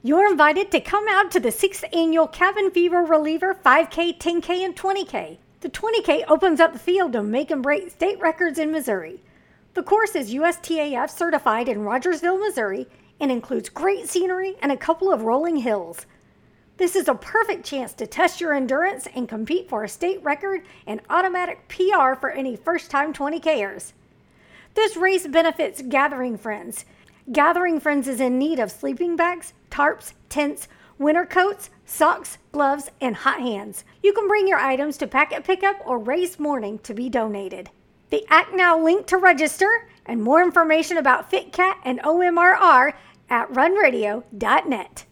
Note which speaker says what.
Speaker 1: You're invited to come out to the 6th Annual Cabin Fever Reliever 5K, 10K, and 20K. The 20K opens up the field to make and break state records in Missouri. The course is USTAF certified in Rogersville, Missouri, and includes great scenery and a couple of rolling hills. This is a perfect chance to test your endurance and compete for a state record and automatic PR for any first-time 20Kers. This race benefits Gathering Friends. Gathering Friends is in need of sleeping bags, tarps, tents, winter coats, socks, gloves, and hot hands. You can bring your items to Packet Pickup or race morning to be donated. The Act Now link to register and more information about FitCat and OMRR at runradio.net.